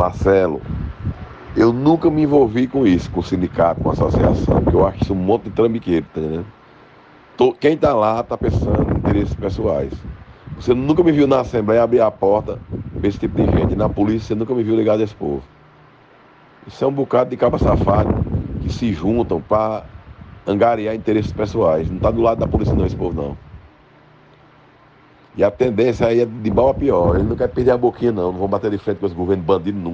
Marcelo, eu nunca me envolvi com isso, com sindicato, com associação, porque eu acho isso um monte de trambiqueiro, tá entendendo? Quem está lá está pensando em interesses pessoais. Você nunca me viu na Assembleia abrir a porta para esse tipo de gente. E na polícia você nunca me viu ligado a esse povo. Isso é um bocado de caba safado que se juntam para angariar interesses pessoais. Não está do lado da polícia não, esse povo não. E a tendência aí é de mal a pior. Ele não quer perder a boquinha não. Não vão bater de frente com esse governo bandido nunca.